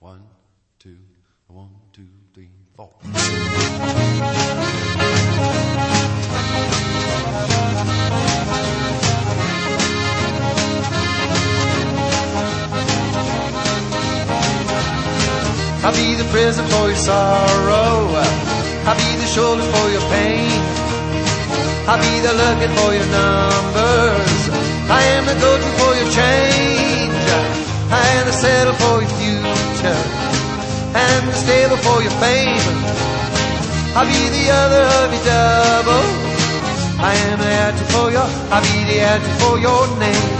1, 2, 1, 2, 3, 4. I'll be the prison for your sorrow. I'll be the shoulder for your pain. I'll be the looking for your numbers. I am the go-to for your change. I am the settle for your future. And the stable for your fame. I'll be the other of your double. I am the adjective for your, I'll be the adjective for your name.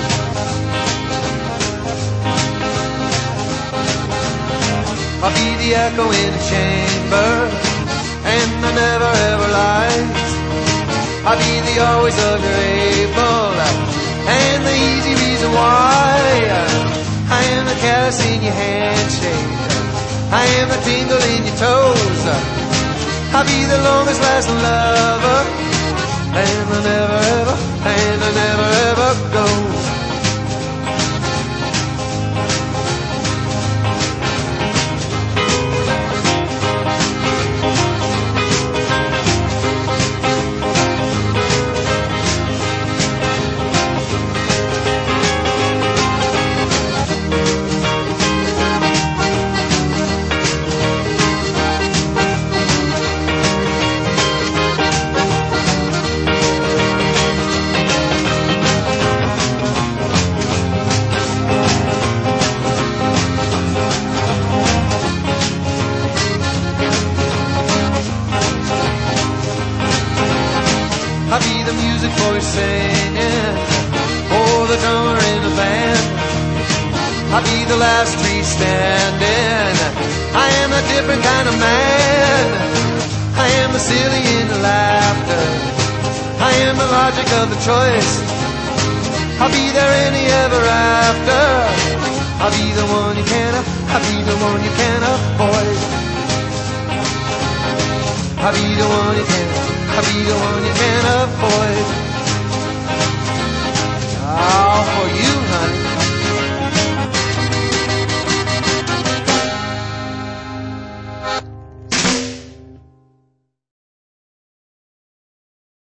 I'll be the echo in the chamber, and the never ever lies. I'll be the always of your able, and the easy reason why. I am the caress in your handshake. I am the tingle in your toes. I'll be the longest lasting lover, and the never ever, and the never ever goes. I'll be the music for your singing, or the drummer in the band. I'll be the last tree standing. I am a different kind of man. I am the silly in the laughter. I am the logic of the choice. I'll be there any ever after. I'll be the one you can't, I'll be the one you can't avoid. I'll be the one you can't, I'll be the one you can't avoid. Oh, for you